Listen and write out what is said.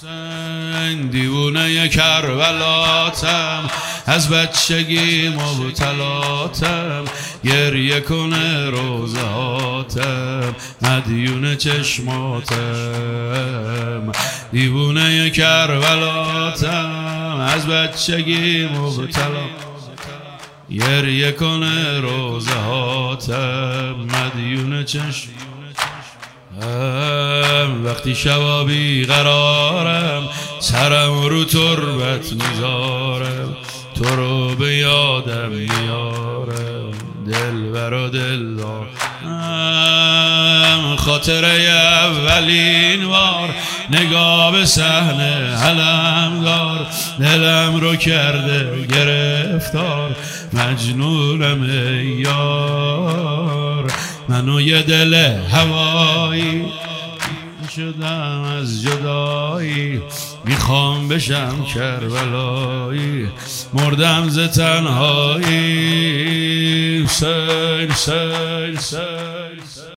حسین دیوونه کربلاتم، از بچگی مبتلاتم، گریه کنه روزهاتم، مدیون چشماتم. دیوونه کربلاتم، از بچگی مبتلاتم، گریه کنه روزهاتم، مدیون چشماتم. وقتی شبا بیقرارم، سرم رو تربت میذارم، تو رو به یادم میارم، دلبر و دلدار. خاطره اولین بار نگاه به صحنه علمدار، دلم رو کرده گرفتار، مجنونم ای یار. منو یه دل هوایی شدم از جدایی، میخوام بشم کربلایی، مردم ز تنهایی. سیل سیل سیل